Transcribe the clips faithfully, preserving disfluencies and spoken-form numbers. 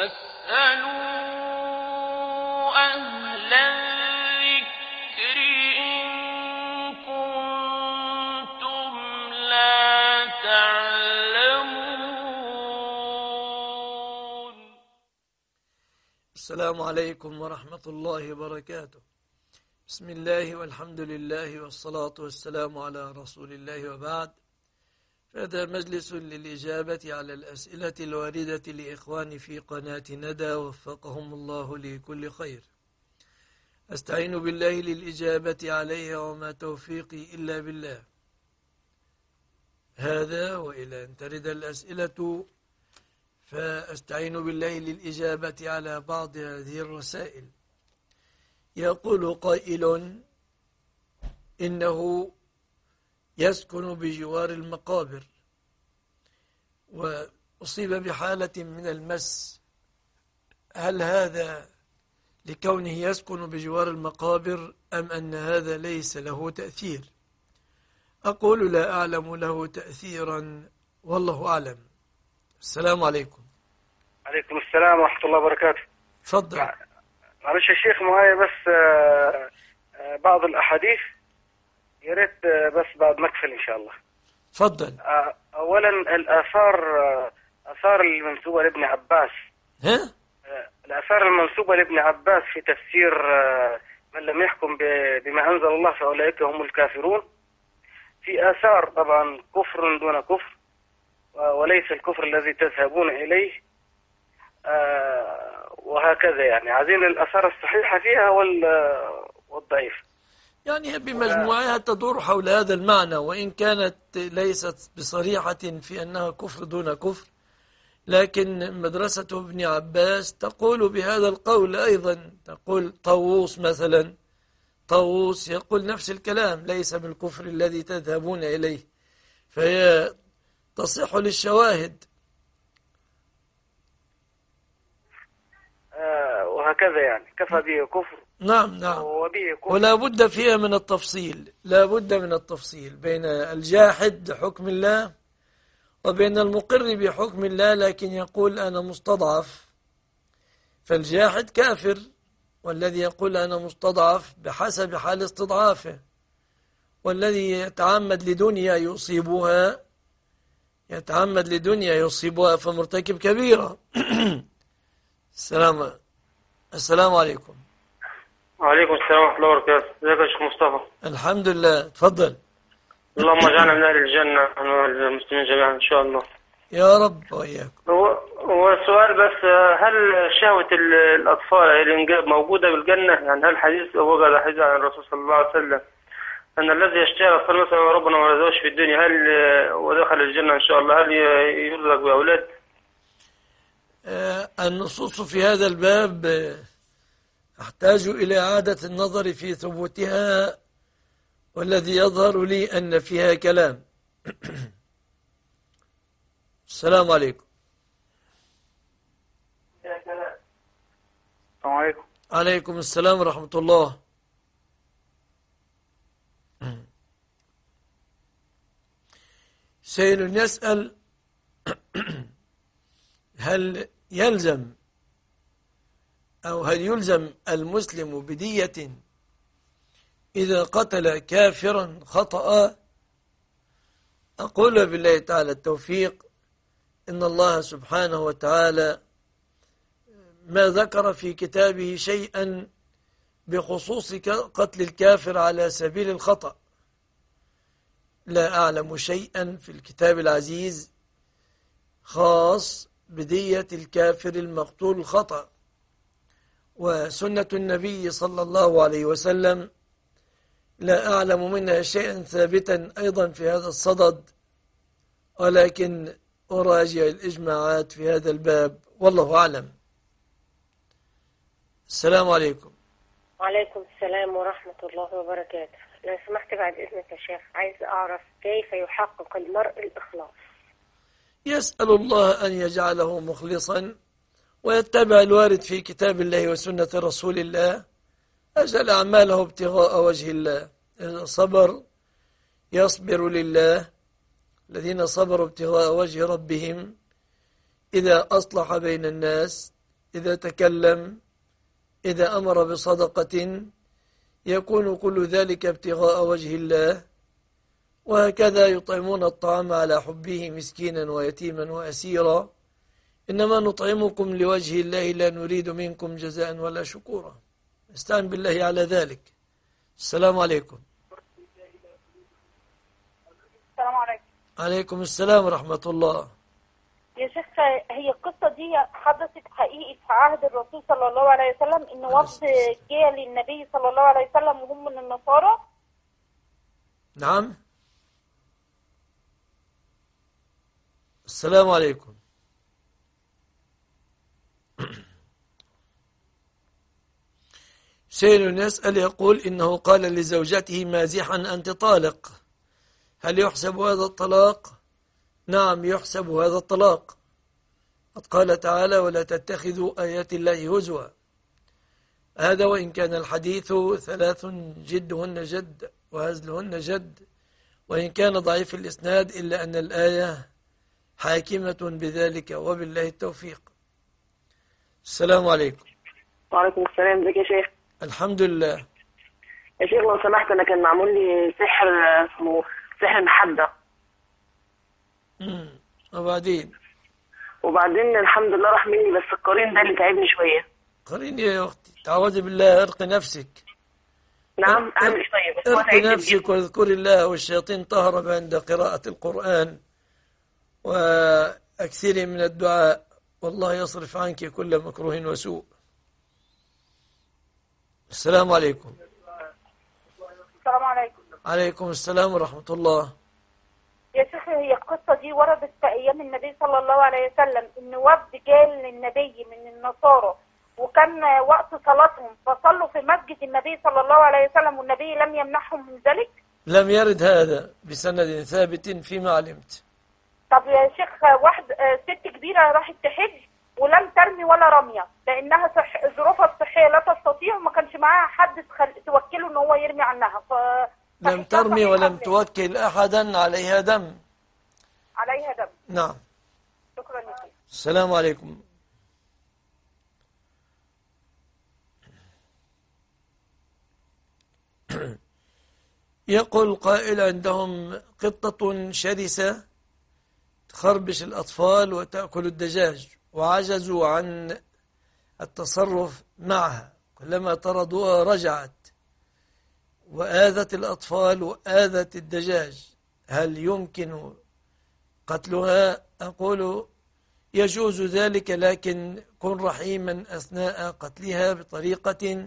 فاسألوا أهل الذكر إن كنتم لا تعلمون. السلام عليكم ورحمة الله وبركاته. بسم الله والحمد لله والصلاة والسلام على رسول الله، وبعد، هذا مجلس للإجابة على الأسئلة الواردة لإخواني في قناة ندى وفقهم الله لكل خير. أستعين بالله للإجابة عليها وما توفيقي إلا بالله. هذا وإلى أن ترد الأسئلة فأستعين بالله للإجابة على بعض هذه الرسائل. يقول قائل إنه يسكن بجوار المقابر وأصيب بحالة من المس، هل هذا لكونه يسكن بجوار المقابر أم أن هذا ليس له تأثير؟ أقول لا أعلم له تأثيرا والله أعلم. السلام عليكم. عليكم السلام ورحمة الله وبركاته. تفضل. معلش يا شيخ، معايا بس آه، آه، بعض الأحاديث، يا ريت آه، بس بعد ما أقفل إن شاء الله. تفضل. آه، أولا الآثار آه، آثار المنسوبة لابن عباس. ها؟ آه، الآثار المنسوبة لابن عباس في تفسير آه، من لم يحكم بما أنزل الله فأولئك هم الكافرون، في آثار طبعا كفر دون كفر، وليس الكفر الذي تذهبون إليه، آه، وهكذا. يعني عايزين الآثار الصحيحة فيها والضعيف، يعني بمجموعها تدور حول هذا المعنى، وإن كانت ليست بصريحة في أنها كفر دون كفر، لكن مدرسة ابن عباس تقول بهذا القول أيضا. تقول طاووس مثلا، طاووس يقول نفس الكلام، ليس بالكفر الذي تذهبون إليه، فهي تصح للشواهد. آه، وهكذا يعني كفى به كفر. نعم نعم. وبه كفر. ولا بد فيها من التفصيل، لا بد من التفصيل بين الجاحد لحكم الله وبين المقر بحكم الله لكن يقول أنا مستضعف، فالجاحد كافر، والذي يقول أنا مستضعف بحسب حال استضعافه، والذي يتعمد لدنيا يصيبها يتعمد لدنيا يصيبها فمرتكب كبيرة. السلام السلام عليكم. وعليكم السلام ورحمة الله وبركاته. ازيك يا شيخ مصطفى؟ الحمد لله. تفضل. اللهم اجعلنا من أهل الجنة والمسلمين جميعا إن شاء الله. يا رب وإياكم. هو هو السؤال بس، هل شهوة الأطفال الإنجاب موجودة بالجنة؟ يعني هل حديث وجد حديث عن الرسول صلى الله عليه وسلم أن الذي يشتهي الأطفال مثلا ربنا ما رزقوش في الدنيا هل ودخل الجنة إن شاء الله هل يرزق بأولاد؟ آه النصوص في هذا الباب أحتاج إلى إعادة النظر في ثبوتها، والذي يظهر لي أن فيها كلام. السلام عليكم. السلام عليكم. عليكم السلام ورحمة الله. سائل يسأل هل يلزم أو هل يلزم المسلم بدية إذا قتل كافرا خطأ؟ أقول بالله تعالى التوفيق، إن الله سبحانه وتعالى ما ذكر في كتابه شيئا بخصوص قتل الكافر على سبيل الخطأ. لا أعلم شيئا في الكتاب العزيز خاص بدية الكافر المقتول الخطأ، وسنة النبي صلى الله عليه وسلم لا أعلم منها شيئا ثابتا أيضا في هذا الصدد، ولكن أراجع الإجماعات في هذا الباب والله أعلم. السلام عليكم. وعليكم السلام ورحمة الله وبركاته. لو سمحت بعد إذنك يا شيخ، عايز أعرف كيف يحقق المرء الإخلاص؟ يسأل الله أن يجعله مخلصا ويتبع الوارد في كتاب الله وسنة رسول الله، أجل أعماله ابتغاء وجه الله. إذا صبر يصبر لله، الذين صبروا ابتغاء وجه ربهم، إذا أصلح بين الناس إذا تكلم، إذا أمر بصدقة، يكون كل ذلك ابتغاء وجه الله. وهكذا يطعمون الطعام على حبه مسكينا ويتيما وأسيرا، إنما نطعمكم لوجه الله لا نريد منكم جزاء ولا شكورا. استعن بالله على ذلك. السلام عليكم. السلام عليكم. عليكم السلام ورحمة الله. يا شيخ، هي القصة دي حدثت حقيقي في عهد الرسول صلى الله عليه وسلم، إن وفد جاء للنبي صلى الله عليه وسلم وهم من النصارى؟ نعم. السلام عليكم. سائل يسأل يقول إنه قال لزوجته مازحا أنت طالق، هل يحسب هذا الطلاق؟ نعم، يحسب هذا الطلاق. قد قال تعالى ولا تتخذوا آيات الله هزوا. هذا وإن كان الحديث ثلاث جدهن جد وهزلهن جد، وإن كان ضعيف الإسناد إلا أن الآية حاكمة بذلك، وبالله التوفيق. السلام عليكم. وعليكم السلام. ازيك يا شيخ؟ الحمد لله. يا شيخ لو سمحت، انا كان معمول لي سحر اسمه سحر محدة. امم وبعدين وبعدين الحمد لله راح مني، بس القرين ده اللي تعبني شويه. قرين يا اختي، تعوذي بالله، ارقي نفسك. نعم اعمل شويه بس هو ارقي تعبني. نفسك واذكري الله، والشياطين تهرب عند قراءة القرآن، وأكثري من الدعاء، والله يصرف عنك كل مكروه وسوء. السلام عليكم. السلام عليكم. عليكم السلام ورحمة الله. يا شيخ، هي القصة دي وردت في أيام النبي صلى الله عليه وسلم، إن وفد جاء للنبي من النصارى وكان وقت صلاتهم، فصلوا في مسجد النبي صلى الله عليه وسلم والنبي لم يمنعهم من ذلك. لم يرد هذا بسند ثابت فيما علمت. طب يا شيخ، واحد ست كبيرة راحت تحج ولم ترمي ولا رمية لأنها صح ظروفها الصحية لا تستطيع، وما كانش معاها حد توكله إن هو يرمي عنها. ف... لم ترمي ولم توكل أحدا، عليها دم. عليها دم. نعم. شكرا لك. السلام عليكم. يقول قائل عندهم قطة شرسة تخربش الأطفال وتأكل الدجاج، وعجزوا عن التصرف معها، كلما طردوها رجعت وآذت الأطفال وآذت الدجاج، هل يمكن قتلها؟ أقول يجوز ذلك، لكن كن رحيما أثناء قتلها بطريقة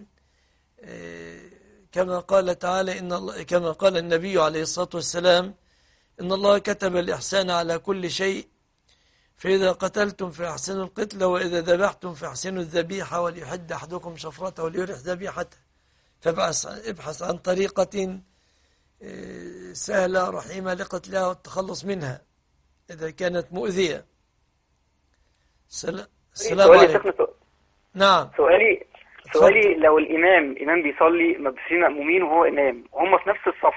كما قال تعالى إن الله، كما قال النبي عليه الصلاة والسلام إن الله كتب الإحسان على كل شيء، فإذا قتلتم فأحسنوا القتل، وإذا ذبحتم فأحسنوا الذبيحة، وليحد أحدكم شفرته وليرح ذبيحته. فابحث عن طريقة سهلة رحيمة لقتلها والتخلص منها إذا كانت مؤذية. السلام عليكم. نعم. سؤالي سؤالي لو الإمام إمام بيصلي في مأمومين وهو إمام وهم في نفس الصف،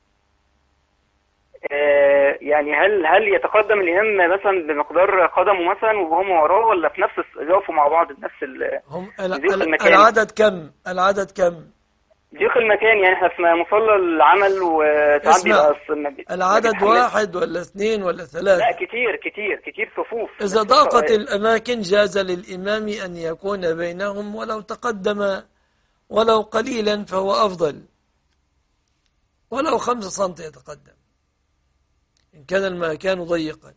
آه يعني هل هل يتقدم الإمام مثلا بمقدار قدمه مثلا وهم وراه، ولا في نفس يقفوا مع بعض بنفس ال هم المكان؟ العدد كم؟ العدد كم؟ ضيق المكان، يعني احنا في مصلى العمل وساعات بيبقى العدد واحد ولا اثنين ولا ثلاثة؟ لا كتير كتير كتير صفوف. إذا ضاقت الأماكن جاز للإمام أن يكون بينهم، ولو تقدم ولو قليلا فهو أفضل، ولو خمسة سنتي يتقدم إن كان المكان ضيقا.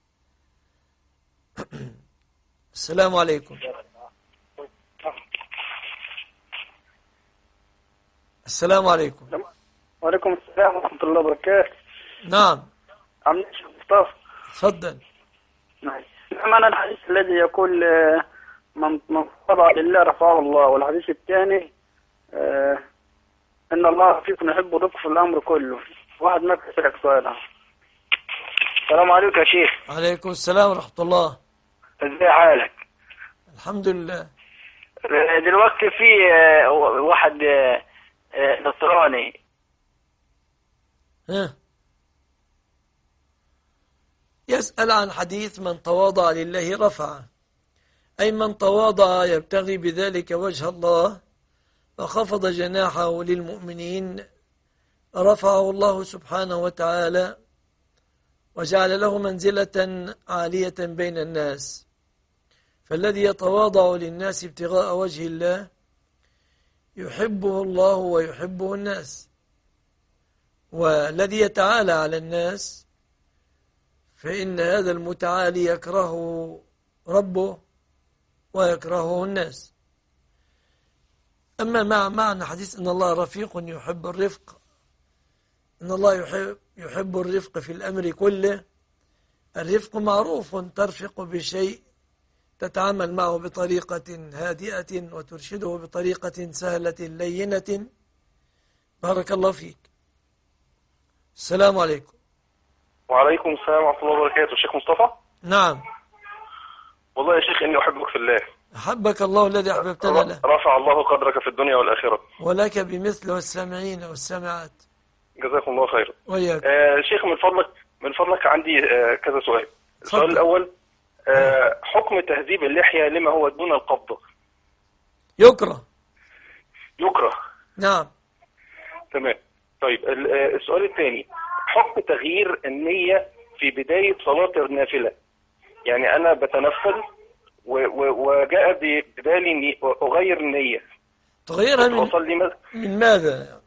السلام عليكم. السلام عليكم. وعليكم السلام ورحمة الله وبركاته. نعم. عم الشيخ مصطفى. تفضل. نعم. معنى الحديث الذي يقول من من خضع لله رفعه الله، والحديث الثاني آه إن الله فيكم يحب الرفق في الأمر كله. واحد ما كسرك سؤالها. السلام عليكم يا شيخ. عليكم السلام ورحمة الله. ازاي حالك؟ الحمد لله. دلوقتي في واحد نصراني ها يسأل عن حديث من تواضع لله رفعه. أي من تواضع يبتغي بذلك وجه الله وخفض جناحه للمؤمنين رفعه الله سبحانه وتعالى وجعل له منزلة عالية بين الناس. فالذي يتواضع للناس ابتغاء وجه الله يحبه الله ويحبه الناس، والذي يتعالى على الناس فإن هذا المتعالي يكرهه ربه ويكرهه الناس. أما مع معنى حديث إن الله رفيق يحب الرفق، إن الله يحب, يحب الرفق في الأمر كله. الرفق معروف، ترفق بشيء تتعامل معه بطريقة هادئة وترشده بطريقة سهلة لينة. بارك الله فيك. السلام عليكم. وعليكم السلام ورحمة الله وبركاته. الشيخ مصطفى. نعم. والله يا شيخ إني أحبك في الله. أحبك الله الذي أحببتنا له. رفع الله قدرك في الدنيا والآخرة. ولك بمثل والسامعين والسامعات. جزاكم الله خير. وياك. آه شيخ من فضلك من فضلك عندي آه كذا سؤال. السؤال الأول آه حكم تهذيب اللحية لما هو دون القبضة. يكره. يكره. نعم. تمام. طيب السؤال الثاني حكم تغيير النية في بداية صلاة النافلة. يعني أنا بتنفل وجاء ببالي إني أغير النية. تغيرها من بصلي مز... من ماذا؟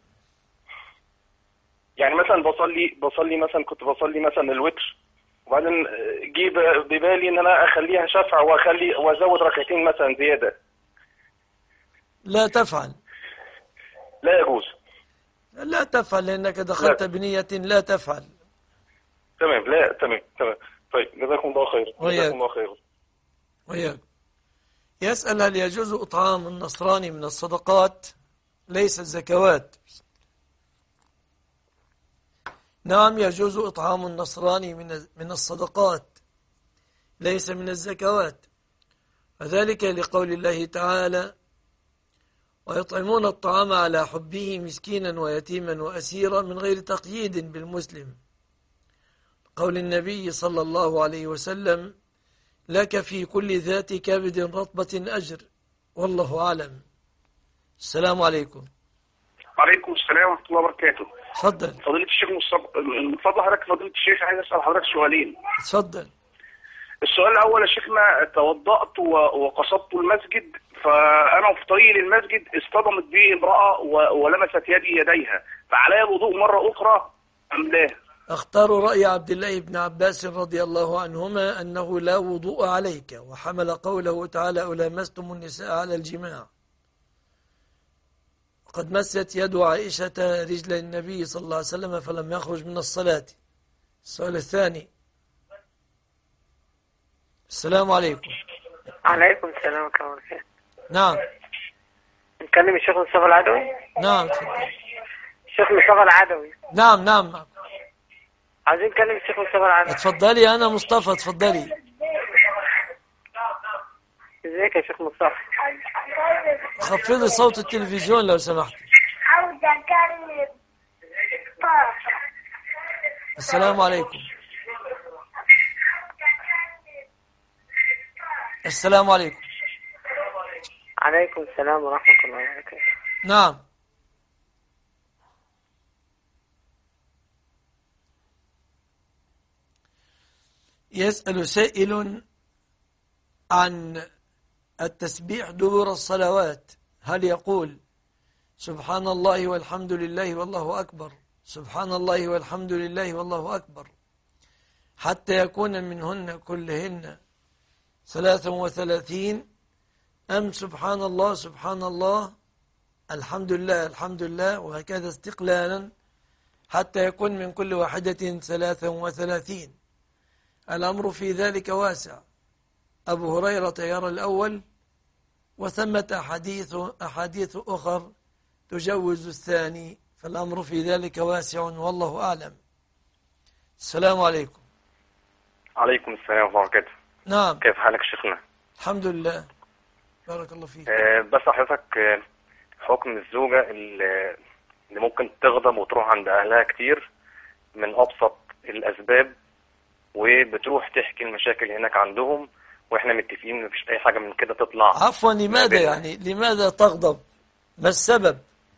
يعني مثلا بصلي بصلي مثلا كنت بصلي مثلا الوتر، وبعدين جه ببالي إن أنا أخليها شفع وأخلي وأزود ركعتين مثلا زيادة. لا تفعل. لا يجوز. لا تفعل لأنك دخلت لا. بنية لا تفعل. تمام. لا تمام تمام. طيب جزاكم الله خير. جزاكم الله خير. وياك. يسأل هل يجوز إطعام النصراني من الصدقات ليس الزكوات؟ نعم يجوز إطعام النصراني من من الصدقات ليس من الزكوات، وذلك لقول الله تعالى ويطعمون الطعام على حبه مسكينا ويتيما وأسيرا من غير تقييد بالمسلم. قول النبي صلى الله عليه وسلم لك في كل ذات كبد رطبة أجر، والله أعلم. السلام عليكم. وعليكم السلام ورحمة الله وبركاته. تفضل. فضيلة الشيخ مصطفى، من فضل حضرتك فضيلة الشيخ عايز أسأل حضرتك سؤالين. تفضل. السؤال الأول يا شيخنا، توضأت وقصدت المسجد، فأنا في طريقي للمسجد اصطدمت بي امرأة ولمست يدي يديها، فعلي الوضوء مرة أخرى أم لا؟ اختار رأي عبد الله بن عباس رضي الله عنهما أنه لا وضوء عليك، وحمل قوله تعالى ألامستم النساء على الجماع. قد مست يد عائشة رجل النبي صلى الله عليه وسلم فلم يخرج من الصلاة. السؤال الثاني. السلام عليكم. عليكم السلام ورحمة الله وبركاته. نعم. نكلم الشيخ مصطفى العدوي؟ نعم تفضل. الشيخ مصطفى العدوي. نعم نعم. عايزين نكلم الشيخ مصطفى العدوي. اتفضلي. أنا مصطفى اتفضلي. ازيك يا شيخ مصطفى؟ خفضي صوت التلفزيون لو سمحت. السلام عليكم. السلام عليكم. عليكم السلام ورحمة الله وبركاته. نعم. يسأل سائل عن التسبيح دبر الصلوات، هل يقول سبحان الله والحمد لله والله أكبر، سبحان الله والحمد لله والله أكبر، حتى يكون منهن كلهن ثلاثا وثلاثين، أم سبحان الله سبحان الله الحمد لله الحمد لله، وهكذا استقلالا حتى يكون من كل واحدة ثلاثا وثلاثين؟ الأمر في ذلك واسع. أبو هريرة يرى الأول، وثمة أحاديث أحاديث أخر تجوز الثاني، فالأمر في ذلك واسع والله أعلم. السلام عليكم. عليكم السلام ورحمة الله وبركاته. نعم. كيف حالك شيخنا؟ الحمد لله. بارك الله فيك. آه بس حضرتك آه حكم الزوجة اللي ممكن تغضب وتروح عند أهلها كتير من أبسط الأسباب، وبتروح تحكي المشاكل هناك عندهم، واحنا متفقين مفيش اي حاجه من كده تطلع. عفوا لماذا يعني لماذا تغضب؟ ما السبب؟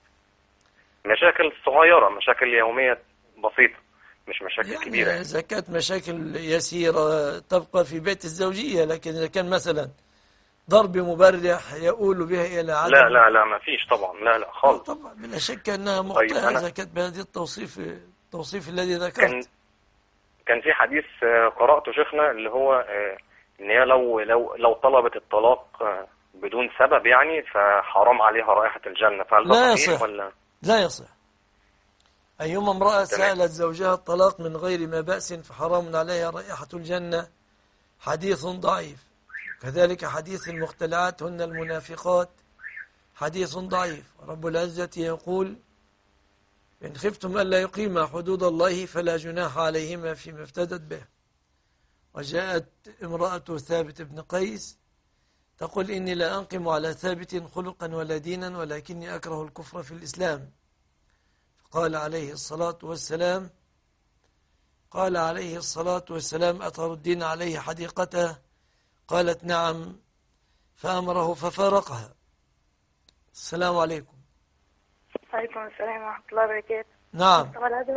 مشاكل صغيره، مشاكل يوميه بسيطه، مش مشاكل يعني كبيره يعني. إذا كانت مشاكل يسيرة تبقى في بيت الزوجية، لكن إذا كان مثلا ضرب مبرح يؤول بها إلى عدم. لا لا لا ما فيش طبعا، لا لا خالص. طبعا بلا شك أنها طيب مخطئة أنا إذا كانت بهذه التوصيف التوصيف الذي كان ذكرت. كان في حديث آه، قرأته شيخنا اللي هو آه، ان هي لو لو لو طلبت الطلاق آه، بدون سبب يعني فحرام عليها رائحة الجنة، فهل لا ده صحيح يصح. ولا؟ لا يصح. أيما امرأة تمام. سألت زوجها الطلاق من غير ما بأس فحرام عليها رائحة الجنة، حديث ضعيف. كذلك حديث المختلعات هن المنافقات، حديث ضعيف. رب العزة يقول: إن خفتم ألا يقيما حدود الله فلا جناح عليهما فيما افتدت به. وجاءت امرأة ثابت بن قيس تقول: إني لا أنقم على ثابت خلقا ولا دينا ولكني أكره الكفر في الإسلام. قال عليه الصلاة والسلام قال عليه الصلاة والسلام: أتردين عليه حديقته؟ قالت: نعم. فأمره ففارقها. السلام عليكم. وعليكم السلام ورحمة الله وبركاته. نعم.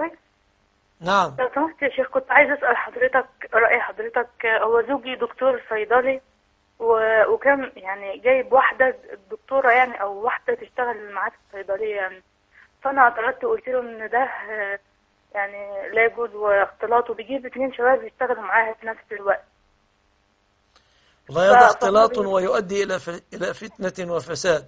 نعم. لو سمحت يا شيخ، كنت عايز أسأل حضرتك رأي حضرتك. هو زوجي دكتور صيدلي و- وكان يعني جايب واحدة دكتورة يعني أو واحدة تشتغل معاه في الصيدلية يعني، فأنا اعترضت وقلت له إن ده آه، يعني لا يجوز واختلاط، وبيجيب اتنين شباب يشتغلوا معاها في نفس الوقت. والله هذا ف- اختلاط فطبيعي- ويؤدي إلى ف- إلى فتنة وفساد.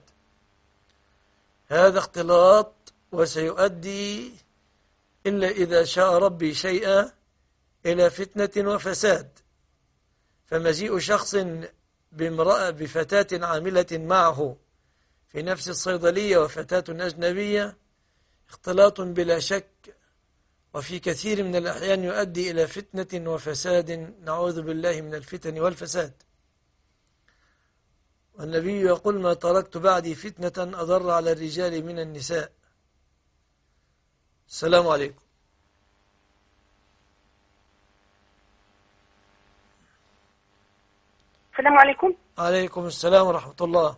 هذا اختلاط وسيؤدي إلا إذا شاء ربي شيئا إلى فتنة وفساد. فمجيء شخص بامرأة بفتاة عاملة معه في نفس الصيدلية وفتاة أجنبية اختلاط بلا شك، وفي كثير من الأحيان يؤدي إلى فتنة وفساد، نعوذ بالله من الفتن والفساد. والنبي يقول: ما تركت بعدي فتنة أضر على الرجال من النساء. السلام عليكم. السلام عليكم. عليكم السلام ورحمة الله.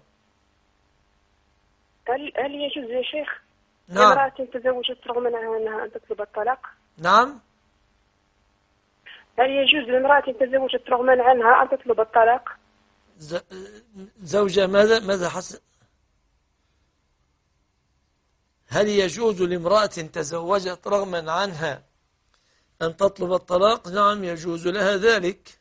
هل هل يجوز يا شيخ نعم. امرأة تزوجت رغم أنها أن تطلب الطلاق؟ نعم. هل يجوز لامرأة تزوجت رغم عنها أن تطلب الطلاق؟ ز- زوجة ماذا ماذا حس هل يجوز لامرأة تزوجت رغما عنها أن تطلب الطلاق؟ نعم يجوز لها ذلك.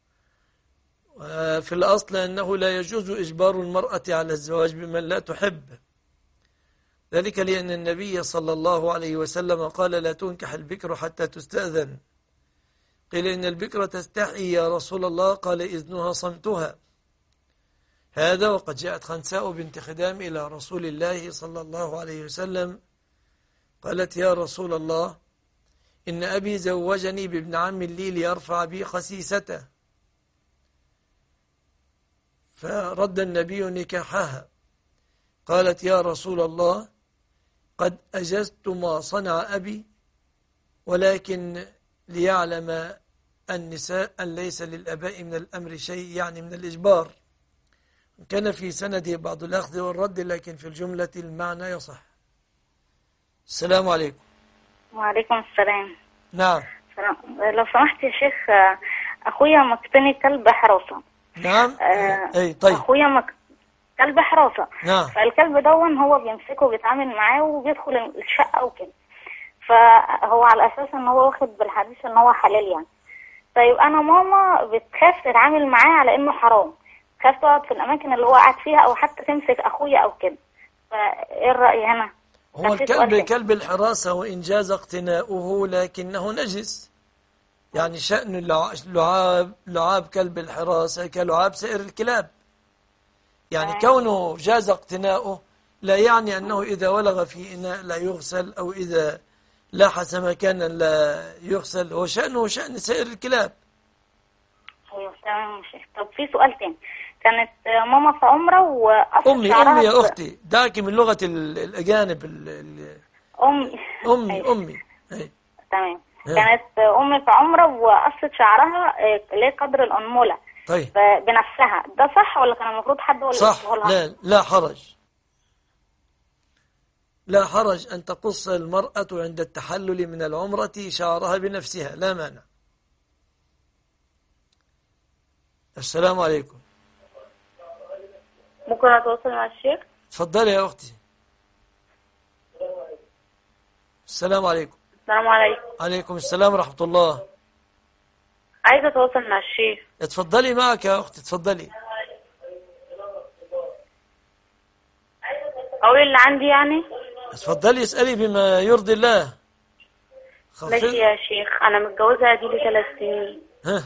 وفي الأصل أنه لا يجوز إجبار المرأة على الزواج بمن لا تحب، ذلك لأن النبي صلى الله عليه وسلم قال: لا تنكح البكر حتى تستأذن. قيل: إن البكر تستحي يا رسول الله؟ قال: إذنها صمتها. هذا وقد جاءت خنساء بنت خدام إلى رسول الله صلى الله عليه وسلم قالت: يا رسول الله، إن أبي زوجني بابن عم لي ليرفع بي خسيسته. فرد النبي نكاحها. قالت: يا رسول الله، قد أجزت ما صنع أبي، ولكن ليعلم النساء أن ليس للأباء من الأمر شيء، يعني من الإجبار. كان في سنده بعض الأخذ والرد، لكن في الجملة المعنى يصح. السلام عليكم. وعليكم السلام. نعم. سلام. لو سمحت يا شيخ، أخويا مكتني كلب حراسة. نعم. آه، أي طيب. أخويا مك... كلب حراسة. نعم. فالكلب دون هو بيمسكه وبيتعامل معاه وبيدخل الشقة وكده، فهو على أساس إن هو واخد بالحديث إن هو حلال يعني. طيب أنا ماما بتخاف تتعامل معاه على إنه حرام، خاف تقعد في الأماكن اللي هو قاعد فيها أو حتى تمسك أخويا أو كده، فإيه الرأي هنا؟ هو الكلب كلب الحراسة وإن جاز اقتناؤه لكنه نجس، يعني شأن اللع- لعاب لعاب كلب الحراسة كلعاب سائر الكلاب، يعني آه. كونه جاز اقتناؤه لا يعني أنه إذا ولغ في إناء لا يغسل أو إذا لاحس مكانا لا يغسل، هو شأنه شأن سائر الكلاب. أيوه تمام يا شيخ. طب في سؤال تاني، كانت ماما في عمرة وقصت أمي شعرها أمي يا ب- أختي، دعك من لغة ال- الأجانب ال- ال- أمي أمي أيوة. أمي أي. تمام. ها. كانت أمي في عمرة وقصت شعرها آه، اللي هي قدر الأنملة، طيب بنفسها، ده صح ولا كان المفروض حد هو اللي صح. يقصها لها؟ لا لا حرج، لا حرج أن تقص المرأة عند التحلل من العمرة شعرها بنفسها، لا مانع. السلام عليكم. ممكن أتواصل مع الشيخ؟ تفضلي يا أختي. السلام عليكم. السلام عليكم. عليكم السلام ورحمة الله. عايزة أتواصل مع الشيخ. اتفضلي معك يا أختي، اتفضلي. أقول اللي عندي يعني؟ اتفضلي اسألي بما يرضي الله. ماشي يا شيخ. أنا متجوزة أديلي ثلاث سنين. ها.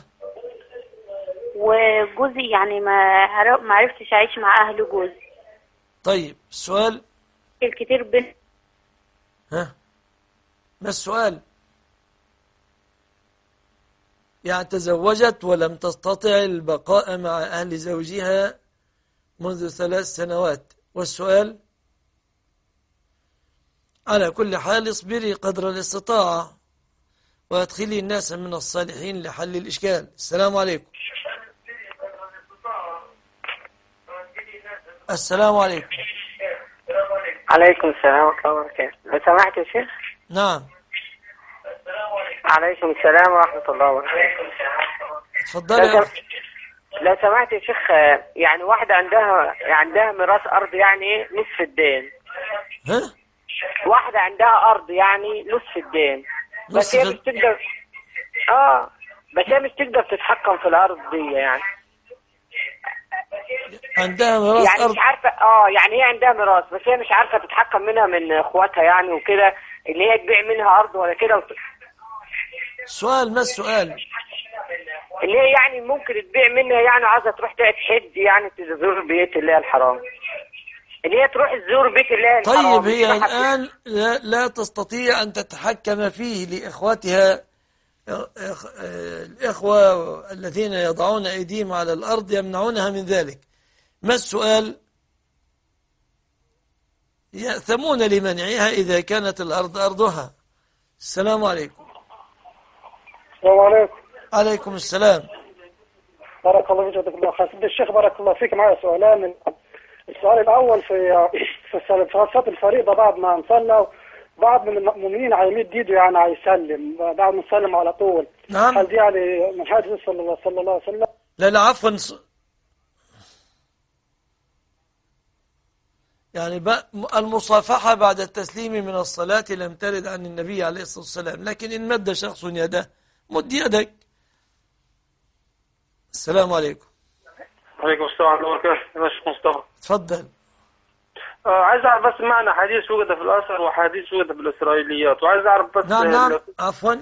وجوزي يعني ما ما عرفتش أعيش مع أهل جوزي. طيب السؤال الكتير بين. ها، ما السؤال؟ يعني تزوجت ولم تستطع البقاء مع أهل زوجها منذ ثلاث سنوات، والسؤال على كل حال اصبري قدر الاستطاعة وادخلي الناس من الصالحين لحل الإشكال. السلام عليكم. السلام عليكم. عليكم السلام ورحمة الله وبركاته. لو سمحت يا شيخ. نعم. عليكم السلام ورحمة الله وبركاته. اتفضلي. لو, سم... لو سمحت يا شيخ، يعني واحدة عندها عندها ميراث أرض يعني نصف الدين. ها؟ واحدة عندها أرض يعني نصف الدين، بس هي مش تقدر اه بس هي مش تقدر تتحكم في الأرض دي يعني. عندها ميراث يعني أرض. مش عارفة اه يعني هي عندها ميراث بس هي مش عارفة تتحكم منها من اخواتها يعني وكده، اللي هي تبيع منها أرض ولا كده وت... سؤال، ما السؤال؟ اللي هي يعني ممكن تبيع منها يعني عايزة تروح تحج يعني تزور بيت الله الحرام، اللي هي تروح تزور بيت الله الحرام. طيب هي الآن لا, لا تستطيع أن تتحكم فيه لإخواتها. الإخوة الذين يضعون أيديهم على الأرض يمنعونها من ذلك. ما السؤال؟ يأثمون لمنعها إذا كانت الأرض أرضها. السلام عليكم. السلام عليكم. عليكم السلام. بارك الله فيك جزاك الله خير. سيدي الشيخ بارك الله فيك، معي سؤالان. من السؤال الأول في في صلاة الفريضة بعد ما نصلى بعض من المؤمنين هيمد ايده يعني هيسلم بعد ما نسلم على طول. نعم. هل دي يعني من حديث صلى الله صلى الله عليه وسلم؟ لا لا عفوا، يعني المصافحة بعد التسليم من الصلاة لم ترد عن النبي عليه الصلاة والسلام، لكن إن مد شخص يده مد يدك. السلام عليكم. وعليكم السلام ورحمة الله وبركاته. يا شيخ مصطفى. تفضل. آه عايز أعرف بس معنى حديث وجد في الأثر وحديث وجد في الإسرائيليات، وعايز أعرف بس. نعم نعم عفوا،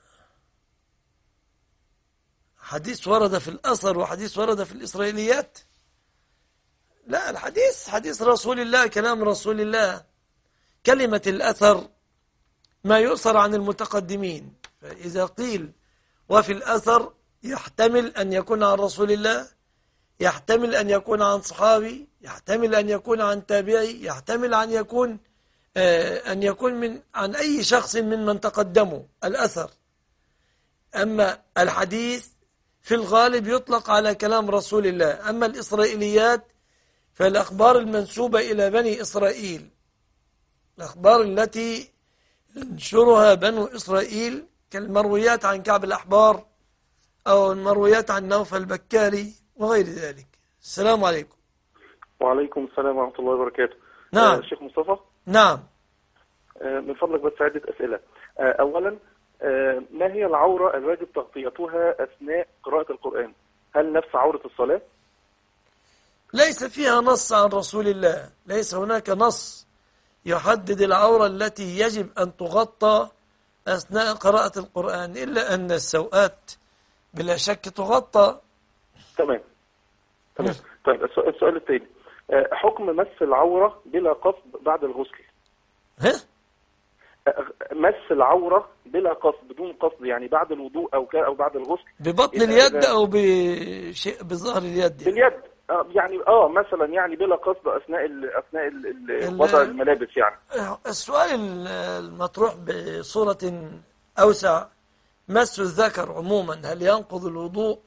حديث ورد في الأثر وحديث ورد في الإسرائيليات. لا، الحديث حديث رسول الله، كلام رسول الله. كلمة الأثر ما يؤثر عن المتقدمين، فإذا قيل وفي الأثر يحتمل أن يكون عن رسول الله، يحتمل أن يكون عن صحابي، يحتمل أن يكون عن تابعي، يحتمل أن يكون آه أن يكون من عن أي شخص من من تقدموا الأثر. أما الحديث في الغالب يطلق على كلام رسول الله. أما الإسرائيليات فالأخبار المنسوبة إلى بني إسرائيل، الأخبار التي ينشرها بنو إسرائيل كالمرويات عن كعب الأحبار أو المرويات عن نوفل البكالي وغير ذلك. السلام عليكم. وعليكم السلام ورحمة الله وبركاته. نعم. آه شيخ مصطفى. نعم. آه من فضلك بس عدة أسئلة. آه أولا، آه ما هي العورة الواجب تغطيتها أثناء قراءة القرآن؟ هل نفس عورة الصلاة؟ ليس فيها نص عن رسول الله، ليس هناك نص يحدد العورة التي يجب أن تغطى أثناء قراءة القرآن، إلا أن السوءات بلا شك تغطى. تمام تمام. طيب السؤال الثاني، حكم مس العورة بلا قصد بعد الغسل. ها؟ مس العورة بلا قصد، بدون قصد، يعني بعد الوضوء أو أو بعد الغسل. ببطن اليد أو بشيء بظهر اليد؟ باليد يعني اه مثلا يعني بلا قصد اثناء ال اثناء ال وضع الملابس يعني. السؤال المطروح بصورة اوسع، مس الذكر عموما هل ينقض الوضوء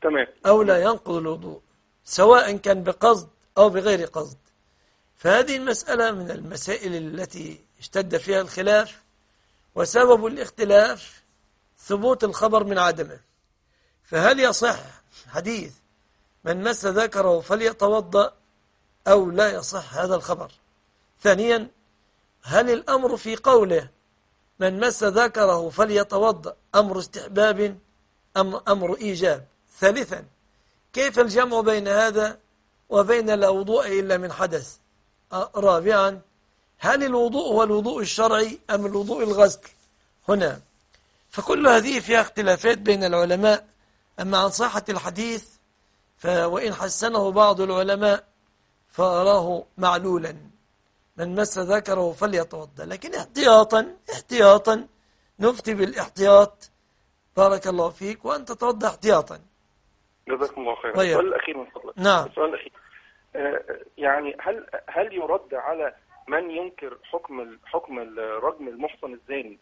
تمام. أو لا ينقض الوضوء، سواء كان بقصد أو بغير قصد. فهذه المسألة من المسائل التي اشتد فيها الخلاف، وسبب الاختلاف ثبوت الخبر من عدمه. فهل يصح حديث من مس ذكره فليتوضأ أو لا يصح هذا الخبر؟ ثانيا، هل الأمر في قوله من مس ذكره فليتوضأ أمر استحباب أم أمر إيجاب؟ ثالثا، كيف الجمع بين هذا وبين لا وضوء إلا من حدث؟ رابعا، هل الوضوء هو الوضوء الشرعي أم الوضوء الغسل هنا؟ فكل هذه فيها اختلافات بين العلماء. أما عن صحة الحديث وإن حسنه بعض العلماء فأراه معلولا، من مس ذكره فليتوضأ، لكن احتياطا احتياطا نفتي بالاحتياط. بارك الله فيك، وأنت تتوضأ احتياطا. جزاكم الله خير. طيب. السؤال الأخير من فضلك. نعم. السؤال الأخير، آه يعني هل هل يرد على من ينكر حكم حكم الرجم المحصن الزاني؟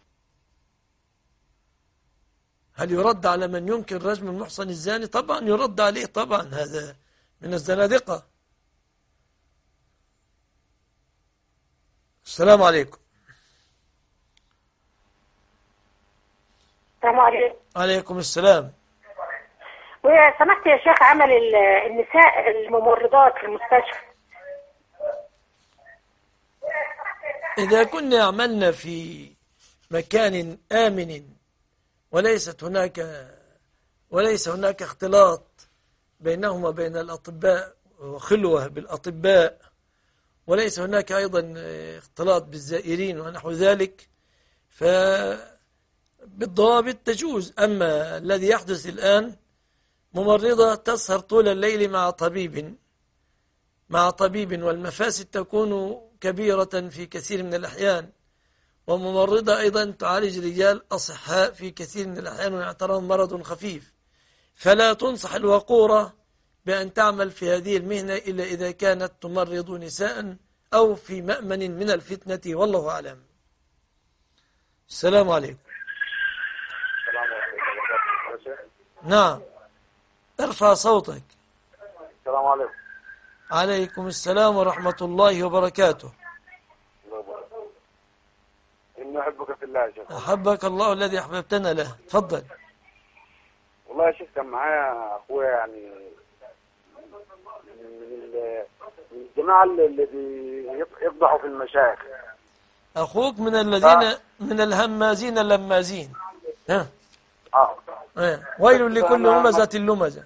هل يرد على من ينكر رجم المحصن الزاني؟ طبعا يرد عليه، طبعا هذا من الزنادقة. السلام عليكم. السلام عليكم. عليكم السلام. وسمحت يا شيخ، عمل النساء الممرضات في المستشفى، إذا كنا عملنا في مكان آمن وليست هناك وليس هناك اختلاط بينهما بين الأطباء وخلوة بالأطباء، وليس هناك أيضا اختلاط بالزائرين ونحو ذلك، فبالضوابط تجوز. أما الذي يحدث الآن، ممرضة تسهر طول الليل مع طبيب مع طبيب والمفاسد تكون كبيرة في كثير من الأحيان، وممرضة أيضا تعالج رجال أصحاء في كثير من الأحيان ويعترضهم مرض خفيف، فلا تنصح الوقورة بأن تعمل في هذه المهنة إلا إذا كانت تمرض نساء أو في مأمن من الفتنة، والله أعلم. السلام عليكم. نعم، ارفع صوتك. السلام عليكم. عليكم السلام ورحمة الله وبركاته. إني أحبك في الله يا شيخ. أحبك الله الذي أحببتنا له. تفضل. والله يا شيخ، كان معايا أخويا يعني من الجماعة اللي بيقضحوا في المشايخ. أخوك من الذين من الهمازين اللمازين. ها. آه. اه. ويل لكل همزة لمزة.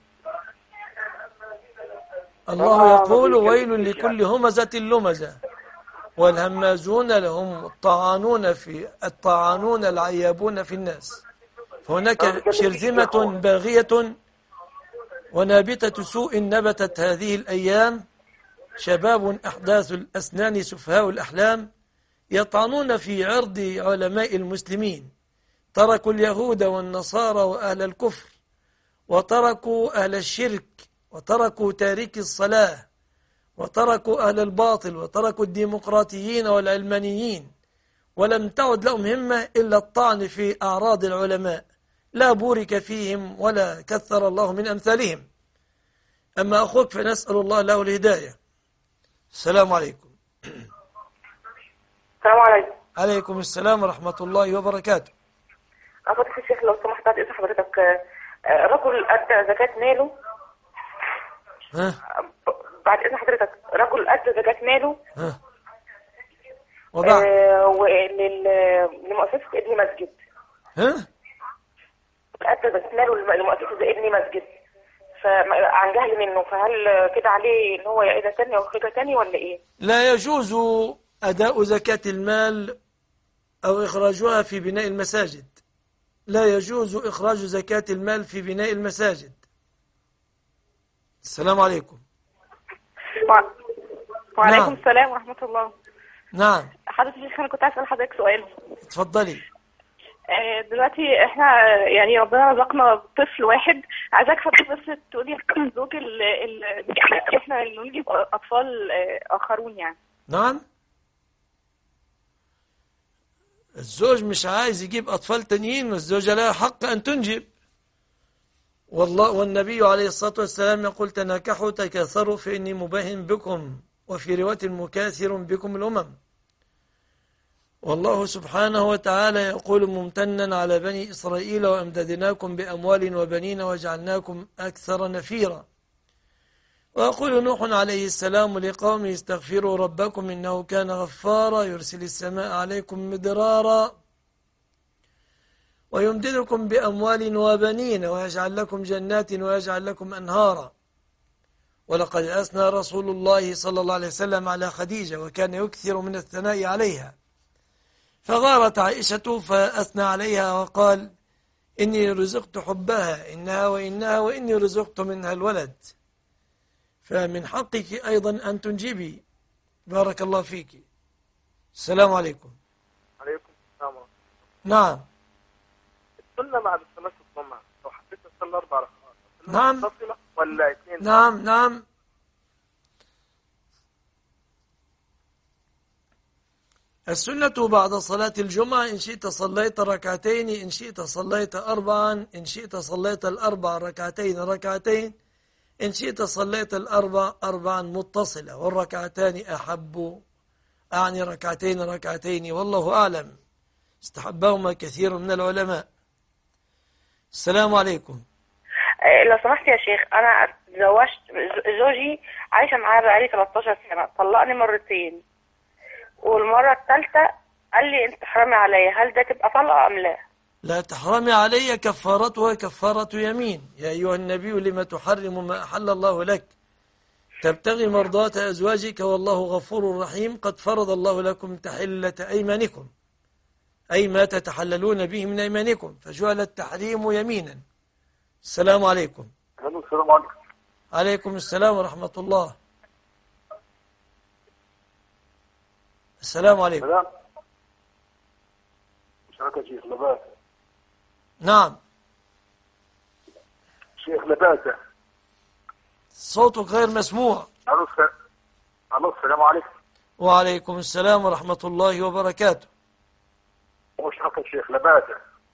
الله يقول ويل لكل همزة لمزة، والهمازون لهم الطاعنون في الطاعنون العيابون في الناس. فهناك شرذمة باغية ونابتة سوء نبتت هذه الأيام، شباب أحداث الأسنان سفهاء الأحلام، يطعنون في عرض علماء المسلمين. تركوا اليهود والنصارى وأهل الكفر، وتركوا أهل الشرك، وتركوا تارك الصلاة، وتركوا أهل الباطل، وتركوا الديمقراطيين والعلمانيين، ولم تعد لهم همة إلا الطعن في أعراض العلماء، لا بورك فيهم ولا كثر الله من أمثالهم. أما أخوك فنسأل الله له الهداية. السلام عليكم. السلام عليكم. عليكم السلام ورحمة الله وبركاته. أفضل الشيخ لو سمحت بعد إذن حضرتك، رجل أدى زكاة ماله. ها؟ بعد إذن حضرتك، رجل أدى زكاة ماله. ها؟ وبعد آه ولمؤسسة ابن مسجد. ها؟ أدى زكاة ماله لمؤسسة ابن مسجد، فعن جهل منه، فهل كده عليه إن هو يعيدها تاني أو يخرجها تاني ولا إيه؟ لا يجوز أداء زكاة المال أو إخراجها في بناء المساجد. لا يجوز إخراج زكاة المال في بناء المساجد. السلام عليكم. وعليكم نعم. السلام ورحمة الله. نعم. حضرتك الشيخ، أنا كنت عايز أسأل حضرتك سؤال. اتفضلي. دلوقتي احنا يعني ربنا رزقنا طفل واحد، عايزاك حضرتك بس تقولي زوج ال ال احنا اللي نجيب أطفال آخرون يعني. نعم. الزوج مش عايز يجيب أطفال تانيين، والزوجة لها حق أن تنجب. والله والنبي عليه الصلاة والسلام يقول تناكحوا تكاثروا فإني مباهن بكم، وفي رواية مكاثر بكم الأمم. والله سبحانه وتعالى يقول ممتنا على بني إسرائيل وأمددناكم بأموال وبنين وجعلناكم أكثر نفيرا. ويقول نوح عليه السلام لقومه استغفروا ربكم إنه كان غفارا يرسل السماء عليكم مدرارا ويمددكم بأموال وبنين ويجعل لكم جنات ويجعل لكم أنهارا. ولقد أثنى رسول الله صلى الله عليه وسلم على خديجة وكان يكثر من الثناء عليها، فغارت عائشة فأثنى عليها وقال إني رزقت حبها إنها وإنها وإني رزقت منها الولد، فمن حقك أيضا أن تنجبي. بارك الله فيك. السلام عليكم. عليكم السلام. نعم. السنة بعد صلاة الجمعة لو حبيت تصلي أربع ركعات نعم متصلة ولا اثنين؟ نعم نعم. السنة بعد صلاة الجمعة إن شئت صليت ركعتين، إن شئت صليت أربعا، إن شئت صليت الأربع ركعتين ركعتين، إن شئت صليت الأربع أربعا متصلة، والركعتان أحب أعني ركعتين ركعتين والله أعلم، استحبهما كثير من العلماء. السلام عليكم. لو سمحت يا شيخ، أنا تزوجت زوجي عايشة معاه بقالي ثلاثة عشر سنة، طلقني مرتين، والمرة الثالثة قال لي أنت تحرمي عليا، هل ده تبقى طلقة أم لا؟ لا تحرمي علي، كفارتها كفارة يمين. يا أيها النبي لما تحرم ما أحل الله لك تبتغي مرضات أزواجك والله غفور رحيم، قد فرض الله لكم تحلة أيمانكم أي ما تتحللون به من أيمانكم، فجعل التحريم يمينا. السلام عليكم. السلام عليكم. عليكم السلام ورحمة الله. السلام عليكم. سلام. شكرا شيخ لباسة. نعم. شيخ لباسة. صوتك غير مسموع. الو السلام عليكم. وعليكم السلام ورحمة الله وبركاته. وشكرا شيخ لباسة.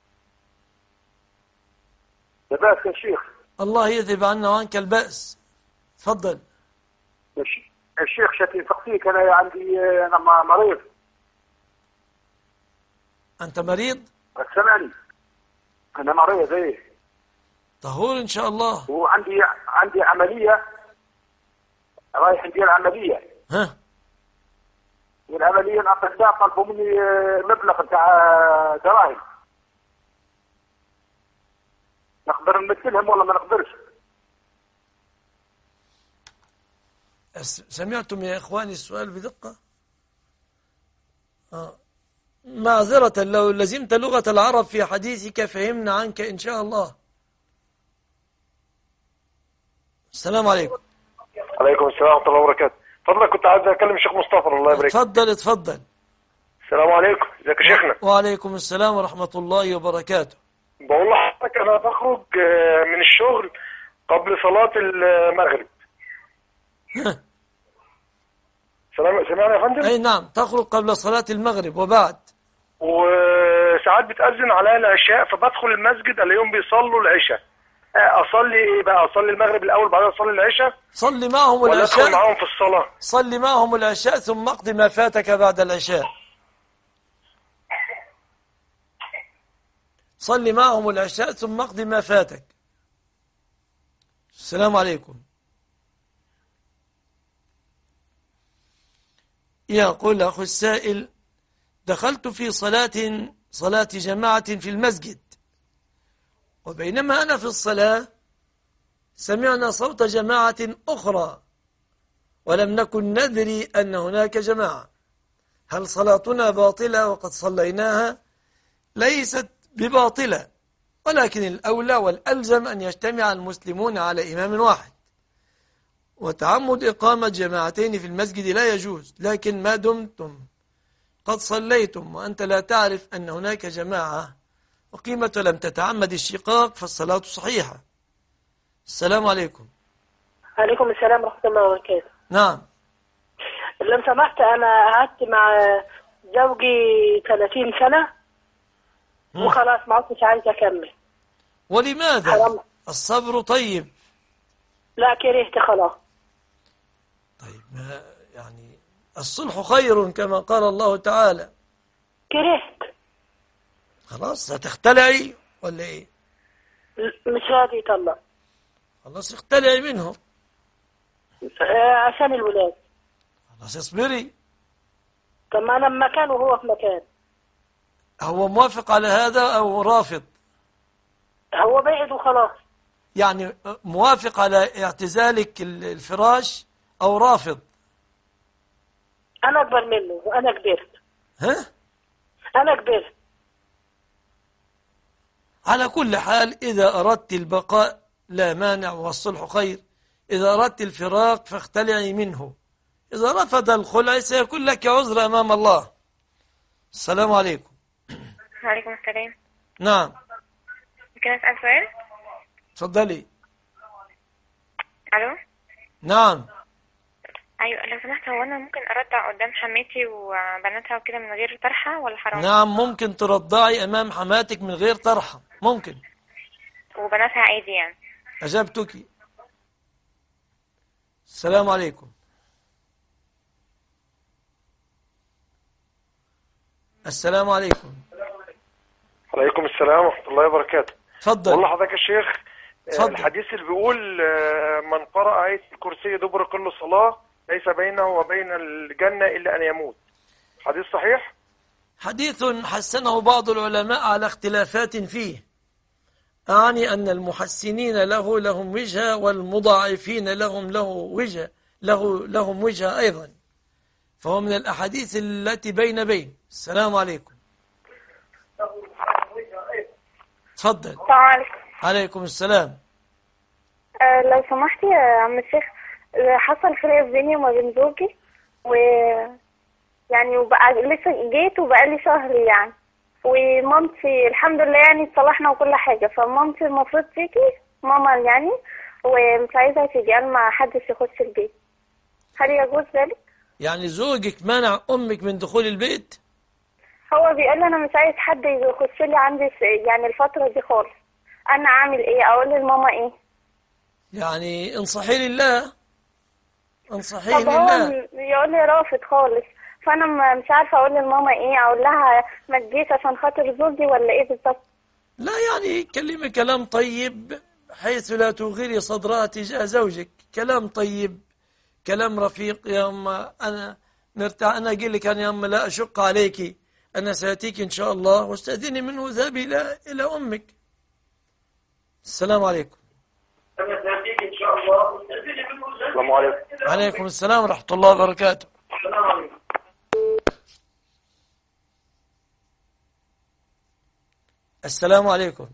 لباسة يا شيخ. الله يذهب عنا وعنك البأس. تفضل. الشيخ شكلي فقيك، أنا عندي أنا مريض. أنت مريض؟ سمعني. أنا مريض إيه. طهور إن شاء الله. وعندي عندي عملية، رايح ندير عملية. ها. والعملية الأطباء طلبوا مني مبلغ بتاع دراهم. نقدر نمثلهم ولا ما نقدرش؟ سمعتم يا إخواني السؤال بدقة؟ آه. معذرة لو لزمت لغة العرب في حديثك فهمنا عنك إن شاء الله. السلام عليكم. عليكم السلام ورحمة الله وبركاته. فضلك كنت عايز أكلم الشيخ مصطفى الله يبارك. اتفضل اتفضل. السلام عليكم، ازيك يا شيخنا؟ وعليكم السلام ورحمة الله وبركاته. بقول لحضرتك أنا بخرج من الشغل قبل صلاة المغرب. سلام سمعنا يا فندم؟ أي نعم، تخرج قبل صلاة المغرب وبعد. وساعات بتأذن عليا العشاء فبدخل المسجد اليوم بيصلوا العشاء. أصلي إيه بقى؟ أصلي المغرب الأول بعدين أصلي العشاء؟ صلي معهم العشاء. ولا أدخل معهم في الصلاة؟ صلي معهم العشاء ثم اقض ما فاتك بعد العشاء. صلي معهم العشاء ثم اقض ما فاتك. السلام عليكم. يقول أخو السائل: دخلت في صلاة صلاة جماعة في المسجد، وبينما أنا في الصلاة سمعنا صوت جماعة أخرى ولم نكن ندري أن هناك جماعة، هل صلاتنا باطلة وقد صليناها؟ ليست بباطلة، ولكن الأولى والألزم أن يجتمع المسلمون على إمام واحد، وتعمد إقامة جماعتين في المسجد لا يجوز، لكن ما دمتم قد صليتم وأنت لا تعرف أن هناك جماعة وقيمة لم تتعمد الشقاق فالصلاة صحيحة. السلام عليكم. عليكم السلام ورحمة الله وبركاته. نعم. لو سمحت، أنا قعدت مع زوجي ثلاثين سنة وخلاص ما عدتش عايزة أكمل. ولماذا؟ حرام الصبر طيب. لا كرهت خلاص. طيب ما يعني الصلح خير كما قال الله تعالى. كرهت. خلاص هتختلعي ولا ايه؟ مش راضي يطلق. خلاص اختلعي منه. آه عشان الولاد. خلاص اصبري. طب ما انا بمكان وهو في مكان. هو موافق على هذا او رافض؟ هو بعد وخلاص. يعني موافق على اعتزالك الفراش او رافض؟ انا اكبر منه وانا كبرت. ها؟ انا كبرت. على كل حال إذا أردت البقاء لا مانع والصلح خير، إذا أردت الفراق فاختلعي منه، إذا رفض الخلع سيكون لك عذر أمام الله. السلام عليكم. وعليكم السلام. نعم. ممكن أسأل سؤال؟ تفضلي. ألو. نعم. أيوة لو سمحت، هو أنا ممكن أرضع قدام حماتي وبناتها وكده من غير طرحة ولا حرام؟ نعم ممكن ترضعي أمام حماتك من غير طرحة، ممكن. وبناتها عادي يعني؟ أجابتك. السلام عليكم. السلام عليكم. عليكم السلام ورحمة الله وبركاته. تفضل. والله حضرتك يا شيخ، تفضل. الحديث اللي بيقول من قرأ آية الكرسي دبر كل صلاة ليس بينه وبين الجنة إلا أن يموت، حديث صحيح؟ حديث حسنه بعض العلماء على اختلافات فيه، أعني أن المحسنين له لهم وجهة والمضاعفين لهم له وجهة له لهم وجهة أيضا، فهو من الأحاديث التي بين بين. السلام عليكم. تفضل. السلام عليكم. عليكم السلام. أه لو سمحتي يا عم الشيخ، حصل خلاف بيني وما بين زوجي، و يعني وبقى لسه جيت وبقى لي شهر يعني، ومامتي الحمد لله يعني اتصلحنا وكل حاجة، فمامتي المفروض تيجي ماما يعني، ومش عايزة تيجي، أنا ما حدش يخش البيت، هل يجوز ذلك؟ يعني زوجك منع أمك من دخول البيت؟ هو بيقول لي أنا مش عايز حد يخش لي عندي يعني الفترة دي خالص، أنا أعمل إيه؟ أقول لماما إيه؟ يعني انصحي لله، انصحي طب هو لله. يقول لي رافض خالص، فأنا مش عارفة أقول لماما إيه، أقول لها ما تجيش عشان خاطر زوجي ولا إيه بالظبط؟ لا يعني كلمي كلام طيب حيث لا توغري صدرها تجاه زوجك، كلام طيب، كلام رفيق. يا أما أنا مرتاح، أنا أقول لك أنا يا أما لا أشق عليك، أنا سأتيك إن شاء الله، واستأذني منه ذهبي إلى إلى أمك. السلام عليكم. أنا سأتيك إن شاء الله واستأذني منه ذهبي. السلام عليكم. عليكم السلام ورحمة الله وبركاته. السلام عليكم. السلام عليكم.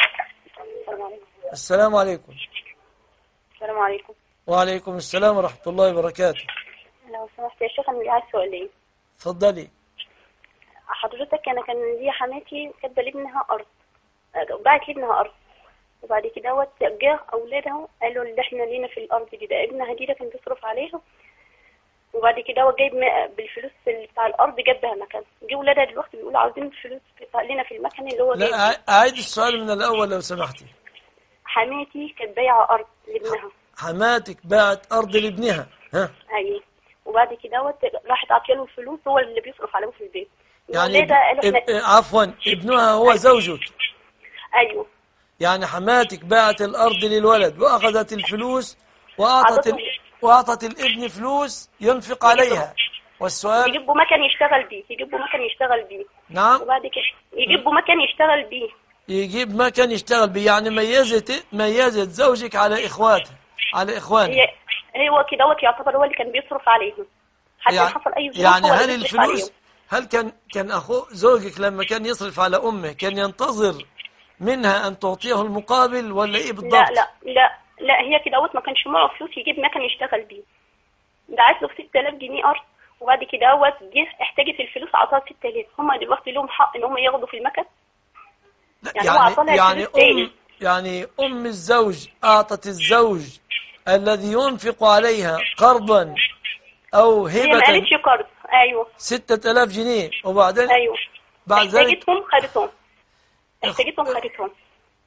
السلام عليكم. السلام عليكم. وعليكم السلام ورحمة الله وبركاته. لو سمحت يا شيخ، أنا لي عايز سؤالين. اتفضلي. حضرتك أنا كان لي حماتي كاتبة لابنها أرض، باعت لابنها أرض، وبعد كده هو جه أولادها قالوا اللي إحنا لينا في الأرض دي، ده ابنها دي ده كان بيصرف عليها، وبعد كده هو جايب بالفلوس اللي بتاع الأرض جابها مكان، جه ولادها دلوقتي بيقولوا عاوزين الفلوس لنا في المكان اللي هو جايب. لا أعيد السؤال من الأول لو سمحتي. حماتي كانت بايعة أرض لابنها. حماتك باعت أرض لابنها. ها. أيوه. وبعد كده راحت عطيه له الفلوس، هو اللي بيصرف عليهم في البيت. يعني اب... اب... عفوا ابنها هو زوجك. ايوه. يعني حماتك باعت الارض للولد واخذت الفلوس واعطت ال... واعطت الابن فلوس ينفق عليها، والسؤال يجيبوا مكان يشتغل بيه، يجيبوا مكان يشتغل بيه. نعم. وبعد كده يجيبوا مكان يشتغل بيه. يجيب مكان يشتغل بيه، يعني ميزت ميزت زوجك على اخواته على اخوانه. هو كده هو يعتبر هو اللي كان بيصرف عليهم حتى يعني حصل اي ظروف. يعني هل الفلوس هل كان كان اخو زوجك لما كان يصرف على امه كان ينتظر منها ان تعطيه المقابل ولا ايه بالضبط؟ لا لا لا لا هي كده ما كانش معه فلوس يجيب مكان يشتغل بيه، دعت له ستة آلاف جنيه ارض، وبعد كده هو جه احتاجت الفلوس عطاها ستة آلاف، هم دلوقتي لهم حق ان هم ياخدوا في المكان. يعني يعني, يعني ام يعني ام الزوج اعطت الزوج الذي ينفق عليها قرضا او هبه، هي ما قالتش قرض. ايوه ستة آلاف جنيه، وبعدين ايوه بعد ذلك احتاجتهم خدتهم احتاجتهم خدتهم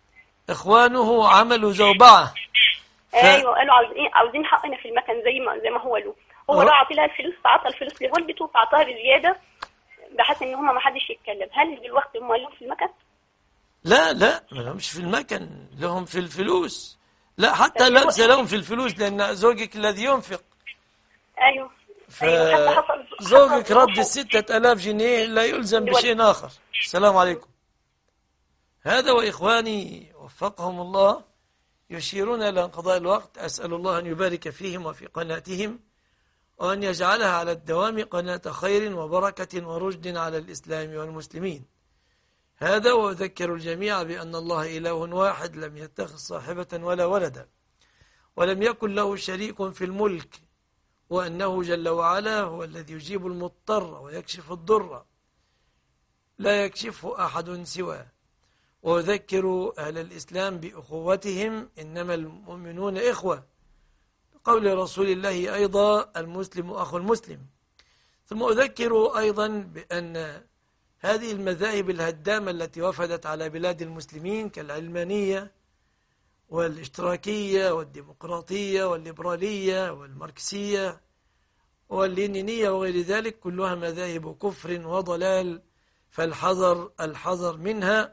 إخوانه عملوا زوبعة ف... ايوه قالوا عاوزين عاوزين حقنا في المكان زي ما زي ما هو له. هو راح عطي لها الفلوس، فعطى الفلوس لوالدته فعطاها بزياده بحيث ان هم ما حدش يتكلم. هل دلوقتي هم لهم في المكان؟ لا لا ما لهمش في المكان، لهم في الفلوس. لا حتى ليس لهم في الفلوس لأن زوجك الذي ينفق. ايوه فزوجك رد الستة ألاف جنيه لا يلزم بشيء آخر. السلام عليكم. هذا وإخواني وفقهم الله يشيرون إلى انقضاء الوقت. أسأل الله أن يبارك فيهم وفي قناتهم وأن يجعلها على الدوام قناة خير وبركة ورشد على الإسلام والمسلمين. هذا وأذكر الجميع بأن الله إله واحد لم يتخذ صاحبة ولا ولدا ولم يكن له شريك في الملك، وأنه جل وعلا هو الذي يجيب المضطر ويكشف الضر لا يكشفه أحد سواه. وأذكر أهل الإسلام بأخوتهم، إنما المؤمنون إخوة، قول رسول الله أيضا المسلم أخو المسلم. ثم أذكر أيضا بأن هذه المذاهب الهدامة التي وفدت على بلاد المسلمين كالعلمانية والاشتراكية والديمقراطية والليبرالية والماركسية واللينينية وغير ذلك كلها مذاهب كفر وضلال، فالحذر الحذر منها،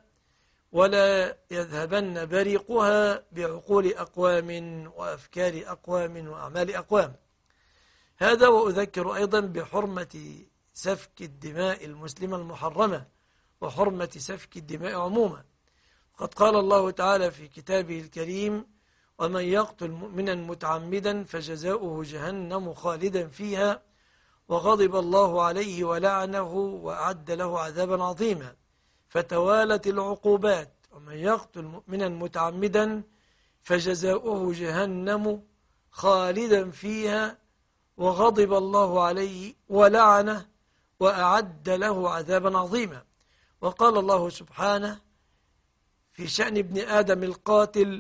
ولا يذهبن بريقها بعقول أقوام وأفكار أقوام وأعمال أقوام. هذا وأذكر أيضا بحرمة سفك الدماء المسلمة المحرمة وحرمة سفك الدماء عموما. قد قال الله تعالى في كتابه الكريم: ومن يقتل مؤمنا متعمدا فجزاؤه جهنم خالدا فيها وغضب الله عليه ولعنه وأعد له عذابا عظيما. فتوالت العقوبات: ومن يقتل مؤمنا متعمدا فجزاؤه جهنم خالدا فيها وغضب الله عليه ولعنه وأعد له عذابا عظيما. وقال الله سبحانه في شأن ابن آدم القاتل: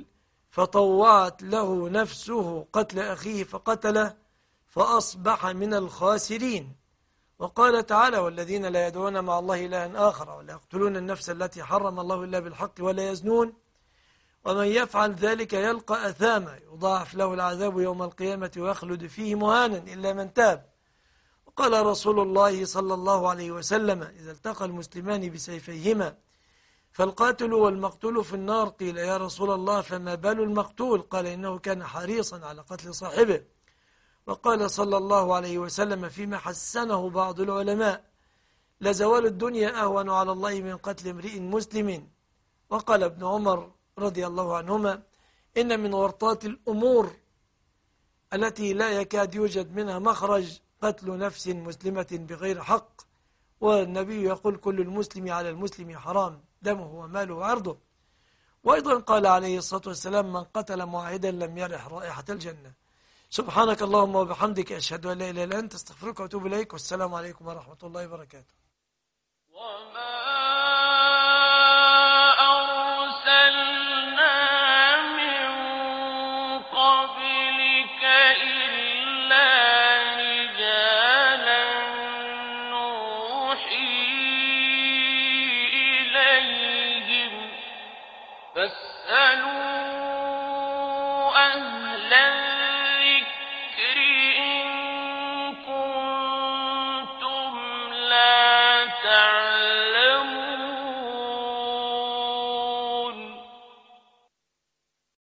فطوعت له نفسه قتل أخيه فقتله فأصبح من الخاسرين. وقال تعالى: والذين لا يدعون مع الله إلها آخر ولا يقتلون النفس التي حرم الله إلا بالحق ولا يزنون ومن يفعل ذلك يلقى أثاما يضاعف له العذاب يوم القيامة ويخلد فيه مهانا إلا من تاب. وقال رسول الله صلى الله عليه وسلم: إذا التقى المسلمان بسيفيهما فالقاتل والمقتول في النار. قيل: يا رسول الله فما بال المقتول؟ قال: إنه كان حريصا على قتل صاحبه. وقال صلى الله عليه وسلم فيما حسنه بعض العلماء: لزوال الدنيا أهون على الله من قتل امرئ مسلم. وقال ابن عمر رضي الله عنهما: إن من ورطات الأمور التي لا يكاد يوجد منها مخرج قتل نفس مسلمة بغير حق. والنبي يقول: كل المسلم على المسلم حرام دمه وماله وعرضه. وأيضا قال عليه الصلاة والسلام: من قتل معاهدا لم يرح رائحة الجنة. سبحانك اللهم وبحمدك، أشهد أن لا إله إلا أنت، استغفرك وأتوب إليك، والسلام عليكم ورحمة الله وبركاته. تعالى